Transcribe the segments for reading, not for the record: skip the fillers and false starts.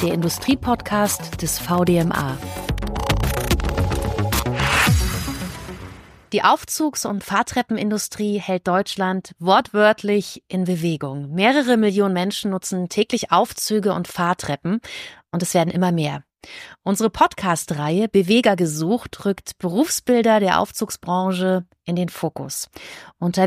der Industriepodcast des VDMA. Die Aufzugs- und Fahrtreppenindustrie hält Deutschland wortwörtlich in Bewegung. Mehrere Millionen Menschen nutzen täglich Aufzüge und Fahrtreppen und es werden immer mehr. Unsere Podcast-Reihe Beweger gesucht rückt Berufsbilder der Aufzugsbranche in den Fokus. Unter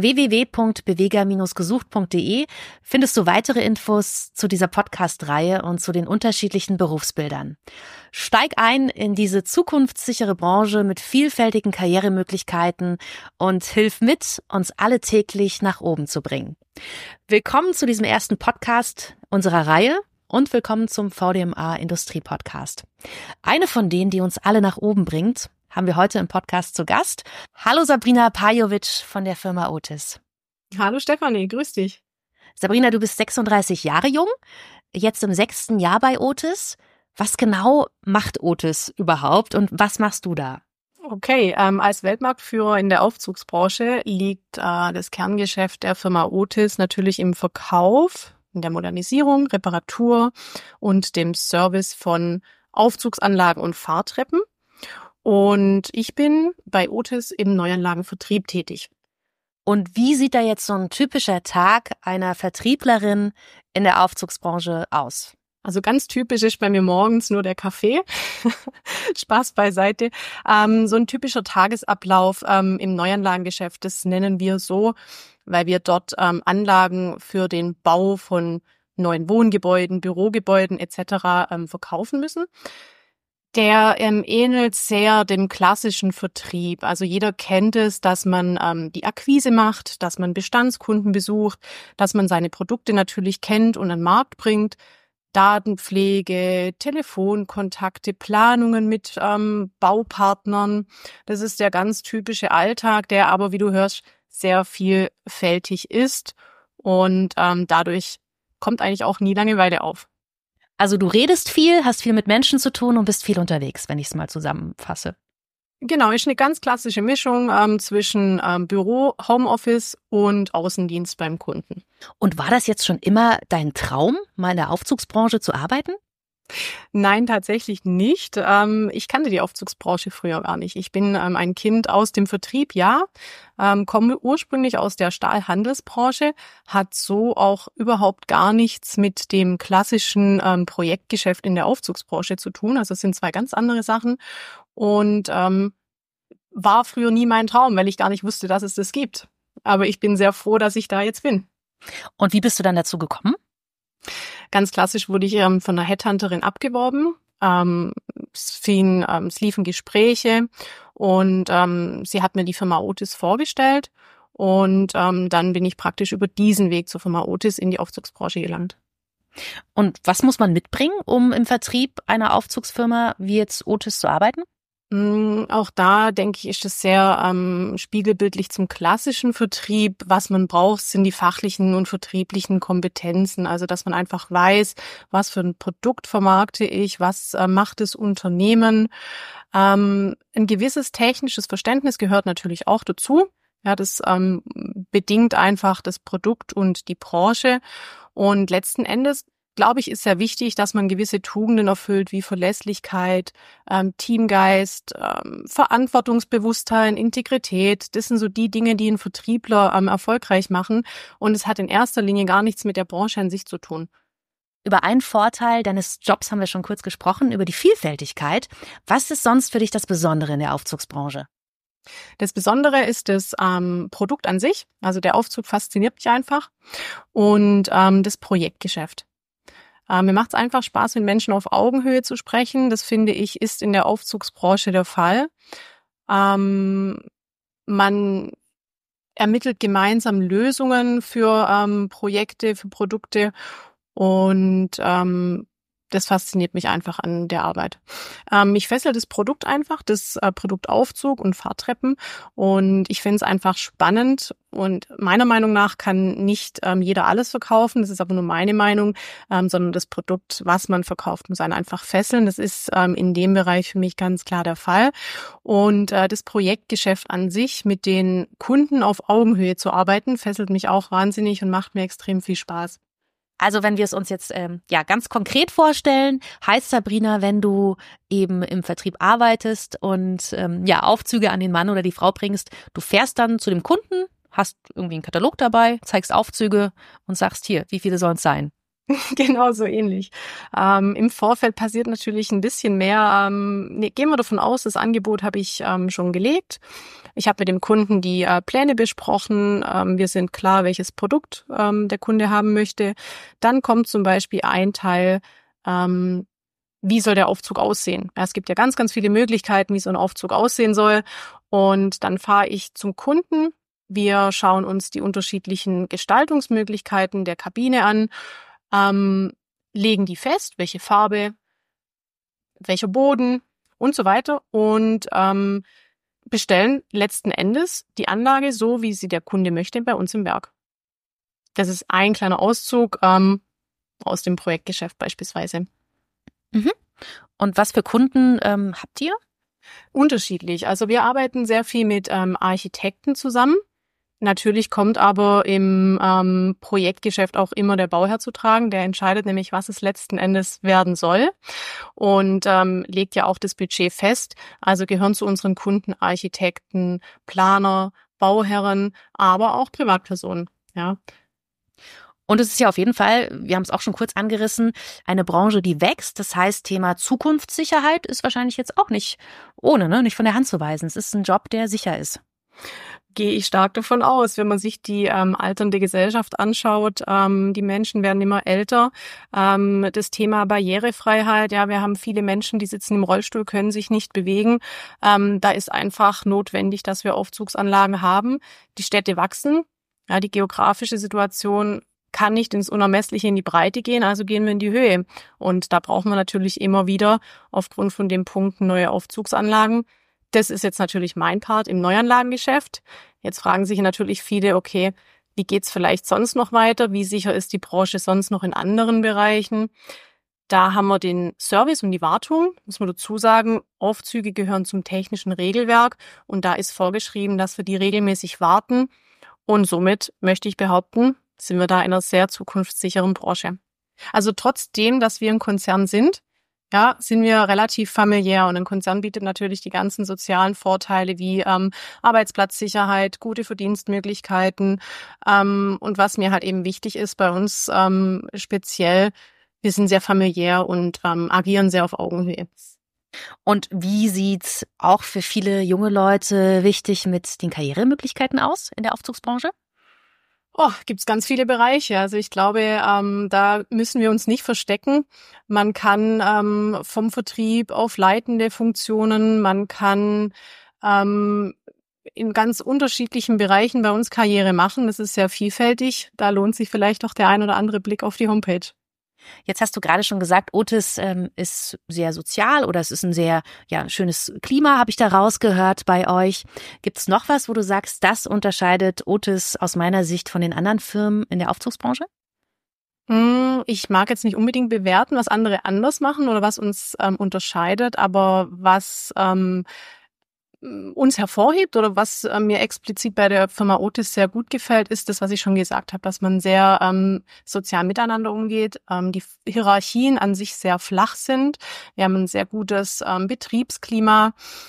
www.beweger-gesucht.de findest du weitere Infos zu dieser Podcast-Reihe und zu den unterschiedlichen Berufsbildern. Steig ein in diese zukunftssichere Branche mit vielfältigen Karrieremöglichkeiten und hilf mit, uns alle täglich nach oben zu bringen. Willkommen zu diesem ersten Podcast unserer Reihe. Und willkommen zum VDMA Industrie Podcast. Eine von denen, die uns alle nach oben bringt, haben wir heute im Podcast zu Gast. Hallo Sabrina Pajovic von der Firma Otis. Hallo Stefanie, grüß dich. Sabrina, du bist 36 Jahre jung, jetzt im 6. Jahr bei Otis. Was genau macht Otis überhaupt und was machst du da? Okay, als Weltmarktführer in der Aufzugsbranche liegt das Kerngeschäft der Firma Otis natürlich im Verkauf, in der Modernisierung, Reparatur und dem Service von Aufzugsanlagen und Fahrtreppen. Und ich bin bei Otis im Neuanlagenvertrieb tätig. Und wie sieht da jetzt so ein typischer Tag einer Vertrieblerin in der Aufzugsbranche aus? Also ganz typisch ist bei mir morgens nur der Kaffee. Spaß beiseite. So ein typischer Tagesablauf im Neuanlagengeschäft, das nennen wir so, weil wir dort Anlagen für den Bau von neuen Wohngebäuden, Bürogebäuden etc. Verkaufen müssen. Der ähnelt sehr dem klassischen Vertrieb. Also jeder kennt es, dass man die Akquise macht, dass man Bestandskunden besucht, dass man seine Produkte natürlich kennt und an den Markt bringt. Datenpflege, Telefonkontakte, Planungen mit Baupartnern. Das ist der ganz typische Alltag, der aber, wie du hörst, sehr vielfältig ist und dadurch kommt eigentlich auch nie Langeweile auf. Also du redest viel, hast viel mit Menschen zu tun und bist viel unterwegs, wenn ich es mal zusammenfasse. Genau, ist eine ganz klassische Mischung zwischen Büro, Homeoffice und Außendienst beim Kunden. Und war das jetzt schon immer dein Traum, mal in der Aufzugsbranche zu arbeiten? Nein, tatsächlich nicht. Ich kannte die Aufzugsbranche früher gar nicht. Ich bin ein Kind aus dem Vertrieb, ja, komme ursprünglich aus der Stahlhandelsbranche, hat so auch überhaupt gar nichts mit dem klassischen Projektgeschäft in der Aufzugsbranche zu tun. Also es sind zwei ganz andere Sachen und war früher nie mein Traum, weil ich gar nicht wusste, dass es das gibt. Aber ich bin sehr froh, dass ich da jetzt bin. Und wie bist du dann dazu gekommen? Ganz klassisch wurde ich von einer Headhunterin abgeworben. Es liefen Gespräche und sie hat mir die Firma Otis vorgestellt und dann bin ich praktisch über diesen Weg zur Firma Otis in die Aufzugsbranche gelangt. Und was muss man mitbringen, um im Vertrieb einer Aufzugsfirma wie jetzt Otis zu arbeiten? Auch da, denke ich, ist es sehr spiegelbildlich zum klassischen Vertrieb. Was man braucht, sind die fachlichen und vertrieblichen Kompetenzen. Also, dass man einfach weiß, was für ein Produkt vermarkte ich, was macht das Unternehmen. Ein gewisses technisches Verständnis gehört natürlich auch dazu. Ja, das bedingt einfach das Produkt und die Branche. Und letzten Endes, glaube ich, ist sehr wichtig, dass man gewisse Tugenden erfüllt, wie Verlässlichkeit, Teamgeist, Verantwortungsbewusstsein, Integrität. Das sind so die Dinge, die einen Vertriebler erfolgreich machen. Und es hat in erster Linie gar nichts mit der Branche an sich zu tun. Über einen Vorteil deines Jobs haben wir schon kurz gesprochen, über die Vielfältigkeit. Was ist sonst für dich das Besondere in der Aufzugsbranche? Das Besondere ist das Produkt an sich. Also der Aufzug fasziniert mich einfach. Und das Projektgeschäft. Mir macht es einfach Spaß, mit Menschen auf Augenhöhe zu sprechen. Das, finde ich, ist in der Aufzugsbranche der Fall. Man ermittelt gemeinsam Lösungen für Projekte, für Produkte und das fasziniert mich einfach an der Arbeit. Mich fesselt das Produkt einfach, das Produktaufzug und Fahrtreppen und ich finde es einfach spannend und meiner Meinung nach kann nicht jeder alles verkaufen, das ist aber nur meine Meinung, sondern das Produkt, was man verkauft, muss einen einfach fesseln. Das ist in dem Bereich für mich ganz klar der Fall und das Projektgeschäft an sich mit den Kunden auf Augenhöhe zu arbeiten, fesselt mich auch wahnsinnig und macht mir extrem viel Spaß. Also wenn wir es uns jetzt ganz konkret vorstellen, heißt Sabrina, wenn du eben im Vertrieb arbeitest und Aufzüge an den Mann oder die Frau bringst, du fährst dann zu dem Kunden, hast irgendwie einen Katalog dabei, zeigst Aufzüge und sagst hier, wie viele sollen es sein? Genau so ähnlich. Im Vorfeld passiert natürlich ein bisschen mehr. Gehen wir davon aus, das Angebot habe ich schon gelegt. Ich habe mit dem Kunden die Pläne besprochen. Wir sind klar, welches Produkt der Kunde haben möchte. Dann kommt zum Beispiel ein Teil, wie soll der Aufzug aussehen? Ja, es gibt ja ganz, ganz viele Möglichkeiten, wie so ein Aufzug aussehen soll. Und dann fahre ich zum Kunden. Wir schauen uns die unterschiedlichen Gestaltungsmöglichkeiten der Kabine an. Legen die fest, welche Farbe, welcher Boden und so weiter und bestellen letzten Endes die Anlage so, wie sie der Kunde möchte, bei uns im Werk. Das ist ein kleiner Auszug aus dem Projektgeschäft beispielsweise. Mhm. Und was für Kunden habt ihr? Unterschiedlich. Also wir arbeiten sehr viel mit Architekten zusammen. Natürlich kommt aber im Projektgeschäft auch immer der Bauherr zu tragen. Der entscheidet nämlich, was es letzten Endes werden soll und legt ja auch das Budget fest. Also gehören zu unseren Kunden Architekten, Planer, Bauherren, aber auch Privatpersonen. Ja. Und es ist ja auf jeden Fall, wir haben es auch schon kurz angerissen, eine Branche, die wächst. Das heißt, Thema Zukunftssicherheit ist wahrscheinlich jetzt auch nicht ohne, ne? Nicht von der Hand zu weisen. Es ist ein Job, der sicher ist. Gehe ich stark davon aus, wenn man sich die alternde Gesellschaft anschaut. Die Menschen werden immer älter. Das Thema Barrierefreiheit, ja, wir haben viele Menschen, die sitzen im Rollstuhl, können sich nicht bewegen. Da ist einfach notwendig, dass wir Aufzugsanlagen haben. Die Städte wachsen. Ja, die geografische Situation kann nicht ins Unermessliche in die Breite gehen, also gehen wir in die Höhe. Und da brauchen wir natürlich immer wieder aufgrund von den Punkten neue Aufzugsanlagen. Das ist jetzt natürlich mein Part im Neuanlagengeschäft. Jetzt fragen sich natürlich viele, okay, wie geht's vielleicht sonst noch weiter? Wie sicher ist die Branche sonst noch in anderen Bereichen? Da haben wir den Service und die Wartung, muss man dazu sagen. Aufzüge gehören zum technischen Regelwerk und da ist vorgeschrieben, dass wir die regelmäßig warten. Und somit möchte ich behaupten, sind wir da in einer sehr zukunftssicheren Branche. Also trotzdem, dass wir ein Konzern sind, ja, sind wir relativ familiär und ein Konzern bietet natürlich die ganzen sozialen Vorteile wie Arbeitsplatzsicherheit, gute Verdienstmöglichkeiten und was mir halt eben wichtig ist bei uns speziell, wir sind sehr familiär und agieren sehr auf Augenhöhe. Und wie sieht's auch für viele junge Leute wichtig mit den Karrieremöglichkeiten aus in der Aufzugsbranche? Gibt's ganz viele Bereiche. Also ich glaube, da müssen wir uns nicht verstecken. Man kann vom Vertrieb auf leitende Funktionen, man kann in ganz unterschiedlichen Bereichen bei uns Karriere machen. Das ist sehr vielfältig. Da lohnt sich vielleicht auch der ein oder andere Blick auf die Homepage. Jetzt hast du gerade schon gesagt, Otis ist sehr sozial oder es ist ein sehr schönes Klima, habe ich da rausgehört bei euch. Gibt es noch was, wo du sagst, das unterscheidet Otis aus meiner Sicht von den anderen Firmen in der Aufzugsbranche? Ich mag jetzt nicht unbedingt bewerten, was andere anders machen oder was uns unterscheidet, aber was uns hervorhebt oder was mir explizit bei der Firma Otis sehr gut gefällt, ist das, was ich schon gesagt habe, dass man sehr sozial miteinander umgeht, die Hierarchien an sich sehr flach sind. Wir haben ein sehr gutes Betriebsklima.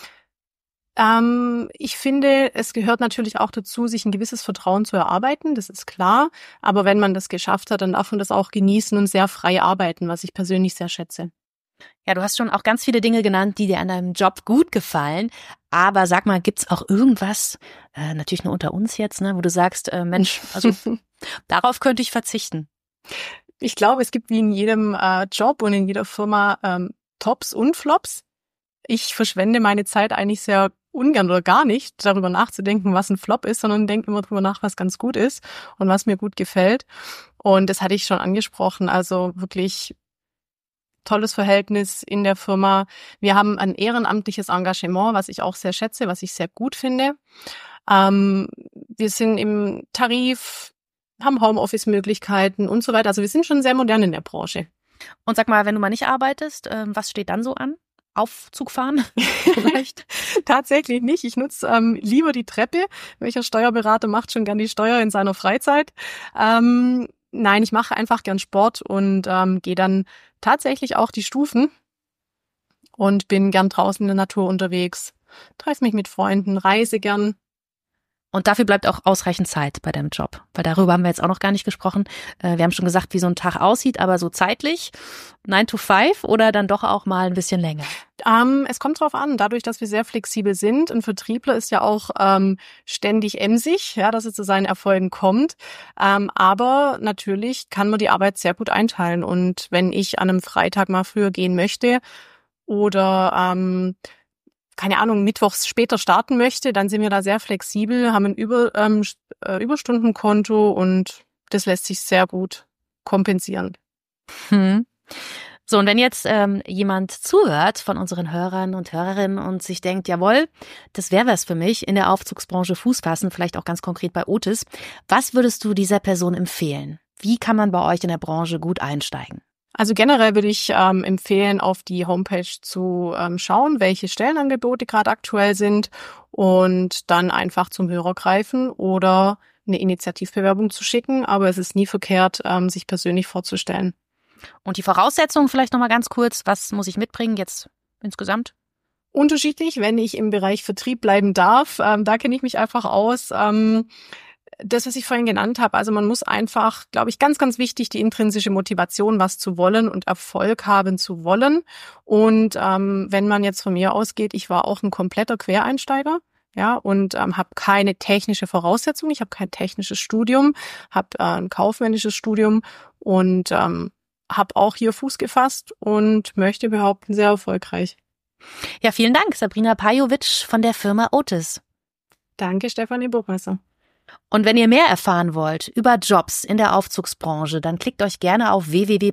Ich finde, es gehört natürlich auch dazu, sich ein gewisses Vertrauen zu erarbeiten, das ist klar. Aber wenn man das geschafft hat, dann darf man das auch genießen und sehr frei arbeiten, was ich persönlich sehr schätze. Ja, du hast schon auch ganz viele Dinge genannt, die dir an deinem Job gut gefallen. Aber sag mal, gibt's auch irgendwas, natürlich nur unter uns jetzt, ne, wo du sagst, Mensch, also darauf könnte ich verzichten? Ich glaube, es gibt wie in jedem Job und in jeder Firma Tops und Flops. Ich verschwende meine Zeit eigentlich sehr ungern oder gar nicht, darüber nachzudenken, was ein Flop ist, sondern denke immer darüber nach, was ganz gut ist und was mir gut gefällt. Und das hatte ich schon angesprochen, also wirklich tolles Verhältnis in der Firma. Wir haben ein ehrenamtliches Engagement, was ich auch sehr schätze, was ich sehr gut finde. Wir sind im Tarif, haben Homeoffice-Möglichkeiten und so weiter. Also wir sind schon sehr modern in der Branche. Und sag mal, wenn du mal nicht arbeitest, was steht dann so an? Aufzug fahren vielleicht? Tatsächlich nicht. Ich nutze lieber die Treppe. Welcher Steuerberater macht schon gern die Steuer in seiner Freizeit? Nein, ich mache einfach gern Sport und gehe dann tatsächlich auch die Stufen und bin gern draußen in der Natur unterwegs, treffe mich mit Freunden, reise gern. Und dafür bleibt auch ausreichend Zeit bei deinem Job, weil darüber haben wir jetzt auch noch gar nicht gesprochen. Wir haben schon gesagt, wie so ein Tag aussieht, aber so zeitlich 9 to 5 oder dann doch auch mal ein bisschen länger? Es kommt drauf an, dadurch, dass wir sehr flexibel sind. Ein Vertriebler ist ja auch ständig emsig, ja, dass er zu seinen Erfolgen kommt. Aber natürlich kann man die Arbeit sehr gut einteilen. Und wenn ich an einem Freitag mal früher gehen möchte oder keine Ahnung, mittwochs später starten möchte, dann sind wir da sehr flexibel, haben ein Überstundenkonto und das lässt sich sehr gut kompensieren. So, und wenn jetzt jemand zuhört von unseren Hörern und Hörerinnen und sich denkt, jawohl, das wäre was für mich, in der Aufzugsbranche Fuß fassen, vielleicht auch ganz konkret bei Otis, was würdest du dieser Person empfehlen? Wie kann man bei euch in der Branche gut einsteigen? Also generell würde ich empfehlen, auf die Homepage zu schauen, welche Stellenangebote gerade aktuell sind und dann einfach zum Hörer greifen oder eine Initiativbewerbung zu schicken. Aber es ist nie verkehrt, sich persönlich vorzustellen. Und die Voraussetzungen vielleicht nochmal ganz kurz, was muss ich mitbringen jetzt insgesamt? Unterschiedlich, wenn ich im Bereich Vertrieb bleiben darf, da kenne ich mich einfach aus. Das, was ich vorhin genannt habe, also man muss einfach, glaube ich, ganz, ganz wichtig, die intrinsische Motivation, was zu wollen und Erfolg haben zu wollen. Und wenn man jetzt von mir ausgeht, ich war auch ein kompletter Quereinsteiger, ja, und habe keine technische Voraussetzung, ich habe kein technisches Studium, habe ein kaufmännisches Studium und habe auch hier Fuß gefasst und möchte behaupten, sehr erfolgreich. Ja, vielen Dank, Sabrina Pajovic von der Firma Otis. Danke, Stefanie Burgmesser. Und wenn ihr mehr erfahren wollt über Jobs in der Aufzugsbranche, dann klickt euch gerne auf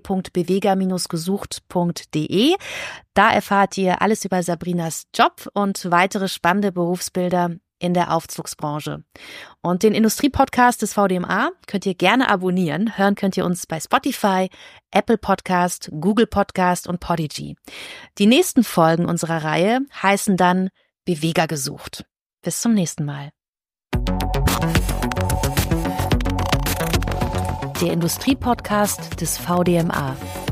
www.beweger-gesucht.de. Da erfahrt ihr alles über Sabrinas Job und weitere spannende Berufsbilder in der Aufzugsbranche. Und den Industriepodcast des VDMA könnt ihr gerne abonnieren. Hören könnt ihr uns bei Spotify, Apple Podcast, Google Podcast und Podigy. Die nächsten Folgen unserer Reihe heißen dann Beweger gesucht. Bis zum nächsten Mal. Der Industriepodcast des VDMA.